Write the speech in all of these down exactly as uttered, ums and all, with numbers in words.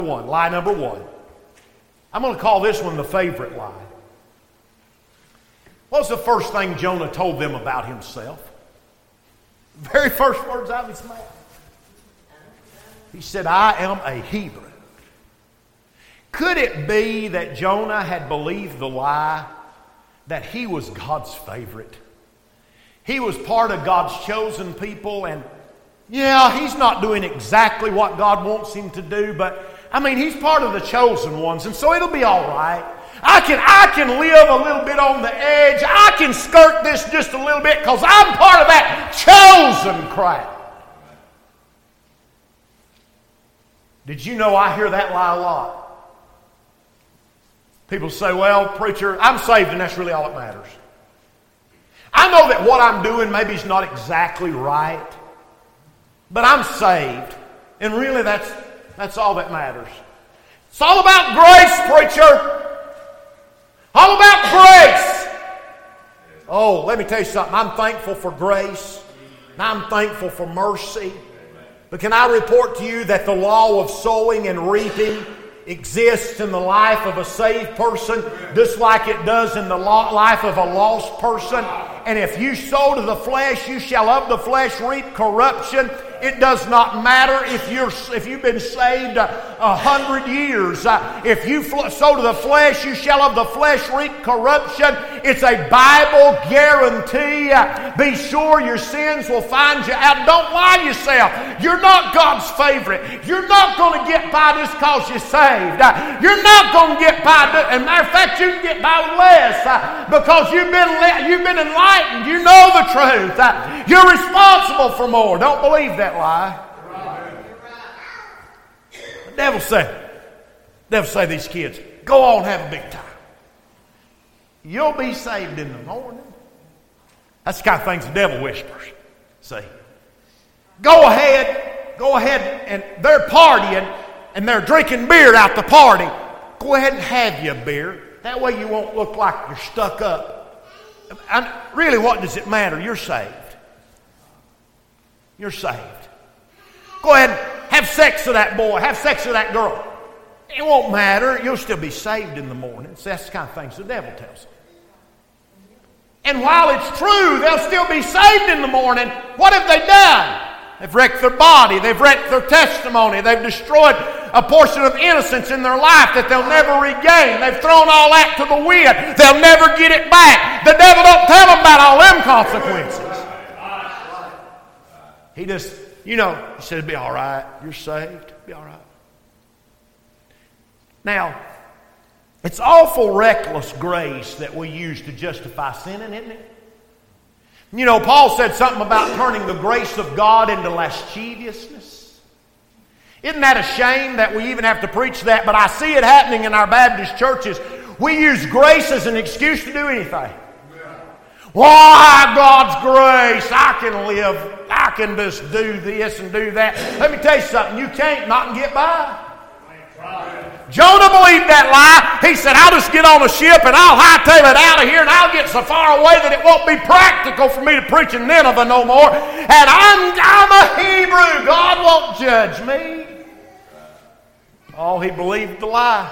One, lie number one. I'm going to call this one the favorite lie. What was the first thing Jonah told them about himself? The very first words out of his mouth. He said, I am a Hebrew. Could it be that Jonah had believed the lie that he was God's favorite? He was part of God's chosen people, and yeah, he's not doing exactly what God wants him to do, but I mean, he's part of the chosen ones, and so it'll be all right. I can, I can live a little bit on the edge. I can skirt this just a little bit because I'm part of that chosen crowd. Did you know I hear that lie a lot? People say, well, preacher, I'm saved and that's really all that matters. I know that what I'm doing maybe is not exactly right, but I'm saved. And really that's, that's all that matters. It's all about grace, preacher. All about grace. Oh, let me tell you something. I'm thankful for grace. And I'm thankful for mercy. But can I report to you that the law of sowing and reaping exists in the life of a saved person just like it does in the life of a lost person? And if you sow to the flesh, you shall of the flesh reap corruption. It does not matter if you're if you've been saved a, a hundred years. Uh, if you fl- sow to the flesh, you shall of the flesh reap corruption. It's a Bible guarantee. Uh, be sure your sins will find you out. Don't lie to yourself. You're not God's favorite. You're not going to get by just because you're saved. Uh, you're not going to get by. As a matter of fact, you can get by with less uh, because you've been le- you've been enlightened. You know the truth. Uh, you're responsible for more. Don't believe that lie. The devil say, the devil say to these kids, go on, have a big time. You'll be saved in the morning. That's the kind of things the devil whispers. See, go ahead, go ahead, and they're partying and they're drinking beer out the party. Go ahead and have you a beer. That way you won't look like you're stuck up. And really, what does it matter? You're saved. You're saved. Go ahead and have sex with that boy. Have sex with that girl. It won't matter. You'll still be saved in the morning. So that's the kind of things the devil tells them. And while it's true, they'll still be saved in the morning. What have they done? They've wrecked their body. They've wrecked their testimony. They've destroyed a portion of innocence in their life that they'll never regain. They've thrown all that to the wind. They'll never get it back. The devil don't tell them about all them consequences. He just, you know, he said, it'll be all right. You're saved. It'll be all right. Now, it's awful reckless grace that we use to justify sinning, isn't it? You know, Paul said something about turning the grace of God into lasciviousness. Isn't that a shame that we even have to preach that? But I see it happening in our Baptist churches. We use grace as an excuse to do anything. Why, God's grace, I can live, I can just do this and do that. Let me tell you something, you can't not and get by. Jonah believed that lie. He said, I'll just get on a ship and I'll hightail it out of here and I'll get so far away that it won't be practical for me to preach in Nineveh no more. And I'm, I'm a Hebrew. God won't judge me. Oh, he believed the lie.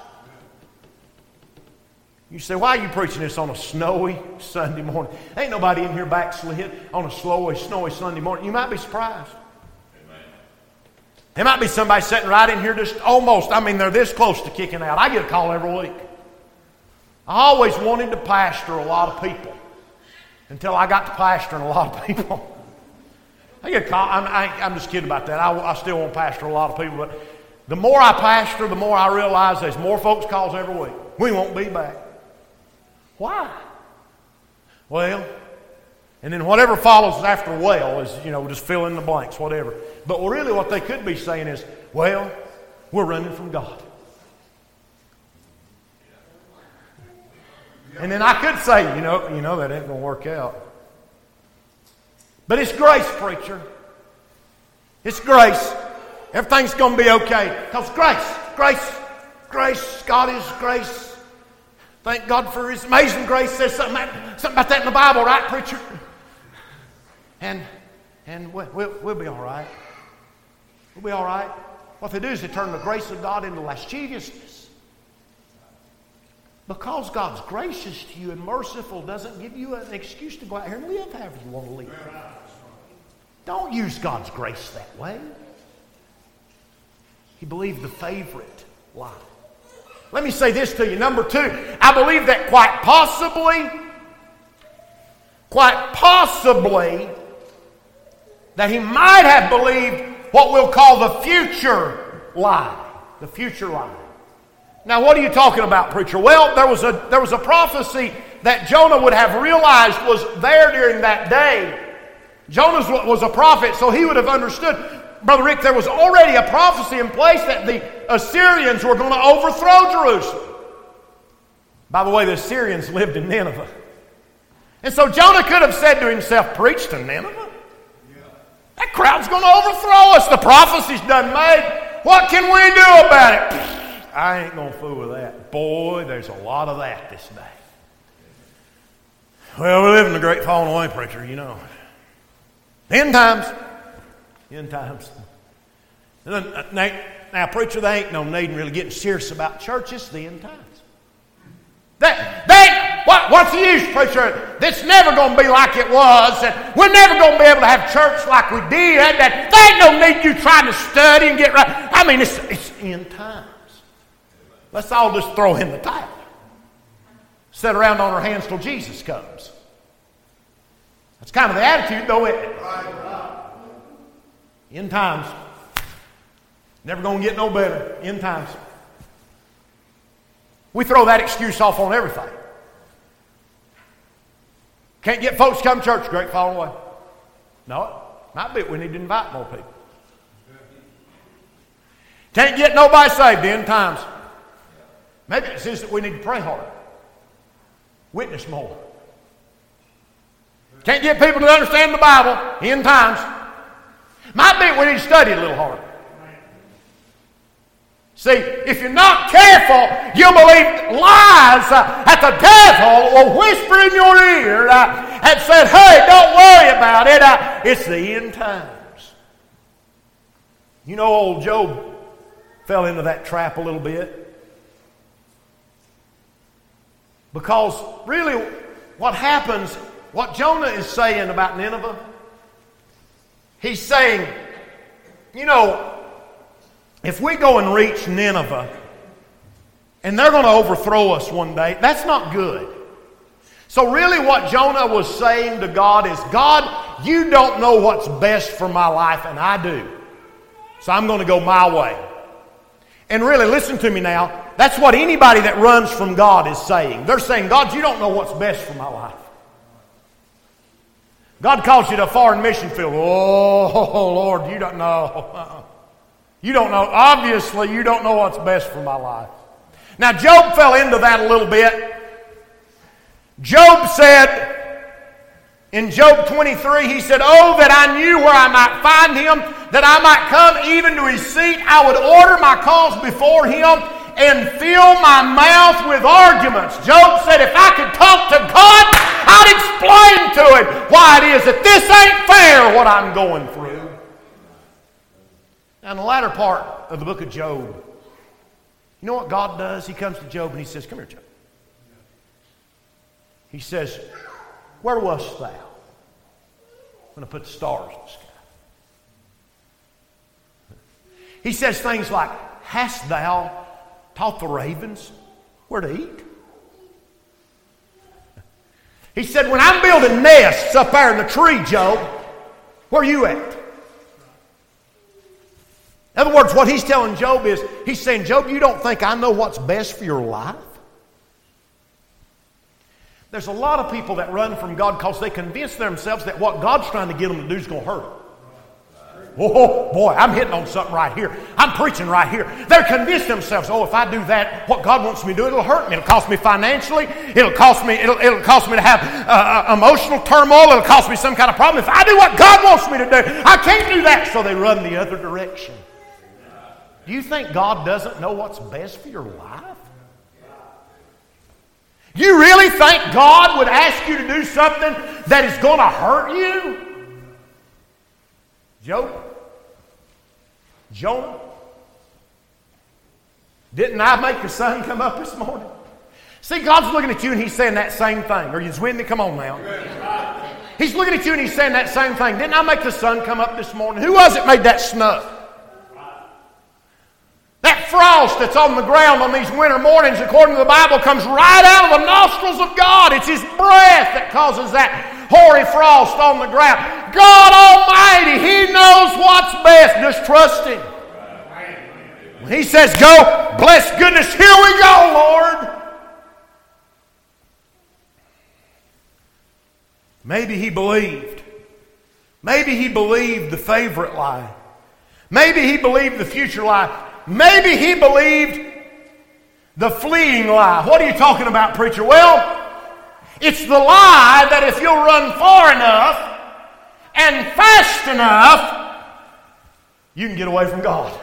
You say, why are you preaching this on a snowy Sunday morning? Ain't nobody in here backslid on a snowy, snowy Sunday morning. You might be surprised. Amen. There might be somebody sitting right in here just almost, I mean, they're this close to kicking out. I get a call every week. I always wanted to pastor a lot of people until I got to pastoring a lot of people. I get a call. I'm, I, I'm just kidding about that. I, I still want to pastor a lot of people, but the more I pastor, the more I realize there's more folks calls every week. We won't be back. Why? Well, and then whatever follows after well is, you know, just fill in the blanks, whatever. But really what they could be saying is, well, we're running from God. And then I could say, you know, you know that ain't going to work out. But it's grace, preacher. It's grace. Everything's going to be okay. Because grace, grace, grace, God is grace. Thank God for His amazing grace. Says something, something about that in the Bible, right, preacher? And and we'll, we'll, we'll be all right. We'll be all right. what they do is they turn the grace of God into lasciviousness. Because God's gracious to you and merciful doesn't give you an excuse to go out here and live however you want to live. Don't use God's grace that way. He believed the favorite lie. Let me say this to you. Number two, I believe that quite possibly, quite possibly, that he might have believed what we'll call the future lie. The future lie. Now, what are you talking about, preacher? Well, there was a there was a prophecy that Jonah would have realized was there during that day. Jonah was a prophet, so he would have understood. Brother Rick, there was already a prophecy in place that the Assyrians were going to overthrow Jerusalem. By the way, the Assyrians lived in Nineveh. And so Jonah could have said to himself, preach to Nineveh? That crowd's going to overthrow us. The prophecy's done made. What can we do about it? I ain't going to fool with that. Boy, there's a lot of that this day. Well, we live in the great falling away, preacher, you know. End times. End times. Now, now, preacher, they ain't no need in really getting serious about churches. The end times. That, that, what, what's the use, preacher? It's never going to be like it was. And we're never going to be able to have church like we did. That, there ain't no need you trying to study and get right. I mean, it's, it's end times. Let's all just throw in the towel. Sit around on our hands till Jesus comes. That's kind of the attitude, though, isn't it? End times. Never going to get no better. End times. We throw that excuse off on everything. Can't get folks to come to church, great falling away. No, might be we need to invite more people. Can't get nobody saved, end times. Maybe it says that we need to pray harder. Witness more. Can't get people to understand the Bible, end times. Might be we need to study a little harder. See, if you're not careful, you'll believe lies uh, that the devil will whisper in your ear uh, and say, hey, don't worry about it. Uh, it's the end times. You know, old Job fell into that trap a little bit. Because really what happens, what Jonah is saying about Nineveh, he's saying, you know, if we go and reach Nineveh and they're going to overthrow us one day, that's not good. So really what Jonah was saying to God is, God, you don't know what's best for my life, and I do. So I'm going to go my way. And really, listen to me now. That's what anybody that runs from God is saying. They're saying, God, you don't know what's best for my life. God calls you to a foreign mission field. Oh, Lord, you don't know. You don't know. Obviously, you don't know what's best for my life. Now, Job fell into that a little bit. Job said, in Job twenty-three, he said, oh, that I knew where I might find him, that I might come even to his seat. I would order my cause before him and fill my mouth with arguments. Job said, if I could talk to God, I'd explain to him why it is that this ain't fair, what I'm going through. Now, in the latter part of the book of Job, you know what God does? He comes to Job and he says, come here, Job. He says, where wast thou when I put the stars in the sky? He says things like, hast thou taught the ravens where to eat? He said, when I'm building nests up there in the tree, Job, where are you at? In other words, what he's telling Job is, he's saying, Job, you don't think I know what's best for your life? There's a lot of people that run from God because they convince themselves that what God's trying to get them to do is going to hurt them. Oh, boy, I'm hitting on something right here. I'm preaching right here. They're convinced themselves, oh, if I do that, what God wants me to do, it'll hurt me. It'll cost me financially. It'll cost me, it'll, it'll cost me to have uh, emotional turmoil. It'll cost me some kind of problem. If I do what God wants me to do, I can't do that. So they run the other direction. Do you think God doesn't know what's best for your life? You really think God would ask you to do something that is going to hurt you? Job? Jonah? Didn't I make the sun come up this morning? See, God's looking at you and He's saying that same thing. Are you with me? Come on now. He's looking at you and He's saying that same thing. Didn't I make the sun come up this morning? Who was it made that snow? That frost that's on the ground on these winter mornings, according to the Bible, comes right out of the nostrils of God. It's His breath that causes that hoary frost on the ground. God Almighty, He knows what's best. Just trust Him. When He says go, bless goodness, here we go, Lord. Maybe he believed. Maybe he believed the favorite lie. Maybe he believed the future lie. Maybe he believed the fleeing lie. What are you talking about, preacher? Well, it's the lie that if you'll run far enough and fast enough, you can get away from God.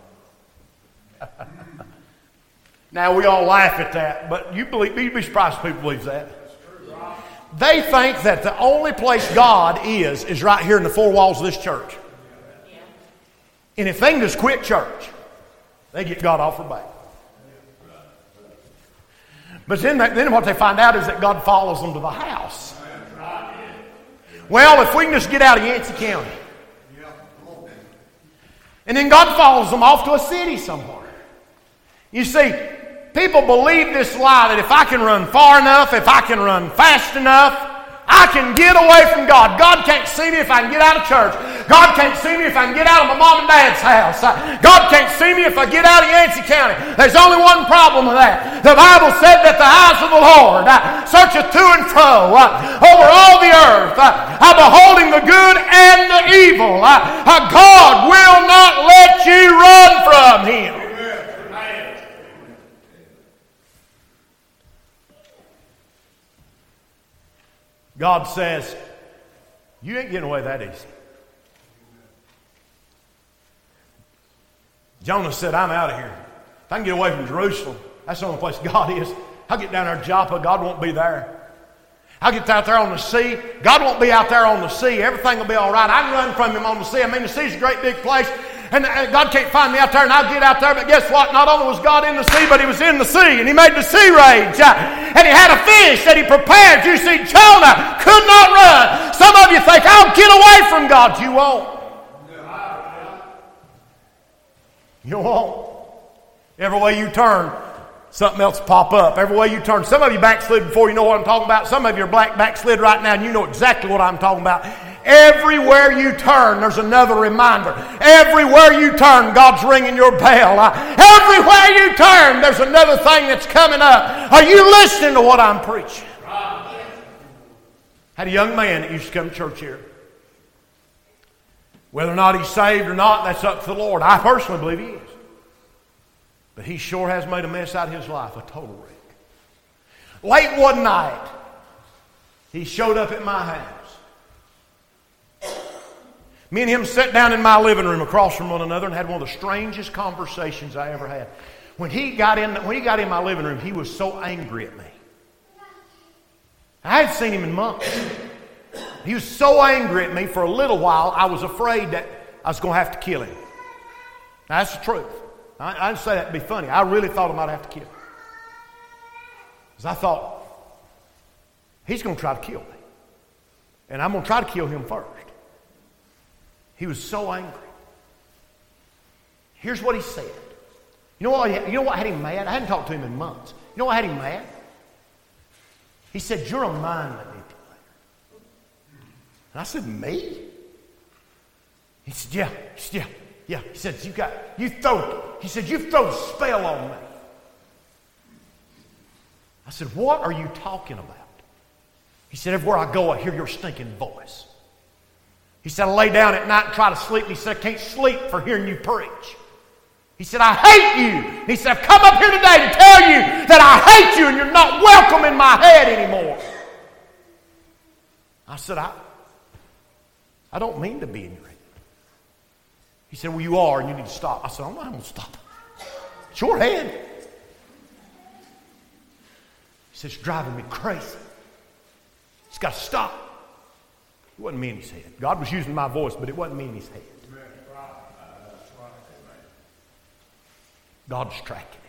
Now, we all laugh at that, but you believe, you'd be surprised if people believe that. They think that the only place God is, is right here in the four walls of this church. And if they can just quit church, they get God off their back. But then, they, then what they find out is that God follows them to the house. Well, if we can just get out of Yancey County. And then God follows them off to a city somewhere. You see, people believe this lie that if I can run far enough, if I can run fast enough, I can get away from God. God can't see me if I can get out of church. God can't see me if I can get out of my mom and dad's house. God can't see me if I get out of Yancey County. There's only one problem with that. The Bible said that the eyes of the Lord searcheth to and fro over all the earth, beholding the good and the evil. God will not let you run from Him. God says, you ain't getting away that easy. Jonah said, I'm out of here. If I can get away from Jerusalem, that's the only place God is. I'll get down there to Joppa, God won't be there. I'll get out there on the sea, God won't be out there on the sea. Everything will be all right. I can run from Him on the sea. I mean, the sea's a great big place. And God can't find me out there, and I'll get out there. But guess what? Not only was God in the sea, but He was in the sea, and He made the sea rage. And He had a fish that He prepared. You see, Jonah could not run. Some of you think, I'll get away from God. You won't. You won't. Every way you turn, something else will pop up. Every way you turn. Some of you backslid before you know what I'm talking about. Some of you are black backslid right now, and you know exactly what I'm talking about. Everywhere you turn, there's another reminder. Everywhere you turn, God's ringing your bell. Everywhere you turn, there's another thing that's coming up. Are you listening to what I'm preaching? Had a young man that used to come to church here. Whether or not he's saved or not, that's up to the Lord. I personally believe he is. But he sure has made a mess out of his life, a total wreck. Late one night, he showed up at my house. Me and him sat down in my living room across from one another and had one of the strangest conversations I ever had. When he got in, when he got in my living room, he was so angry at me. I hadn't seen him in months. He was so angry at me for a little while, I was afraid that I was going to have to kill him. Now, that's the truth. I, I didn't say that to be funny. I really thought I might have to kill him. Because I thought, he's going to try to kill me. And I'm going to try to kill him first. He was so angry. Here's what he said. You know what, you know what had him mad? I hadn't talked to him in months. You know what had him mad? He said, you're a mind manipulator. And I said, me? He said, yeah. He said, yeah. Yeah. He said, you got, you throw, he said, you've thrown a spell on me. I said, what are you talking about? He said, everywhere I go, I hear your stinking voice. He said, I lay down at night and try to sleep. And he said, I can't sleep for hearing you preach. He said, I hate you. He said, I've come up here today to tell you that I hate you and you're not welcome in my head anymore. I said, I, I don't mean to be in your head. He said, well, you are and you need to stop. I said, I'm not going to stop. It's your head. He said, it's driving me crazy. It's got to stop. It wasn't me in his head. God was using my voice, but it wasn't me in his head. God was tracking him.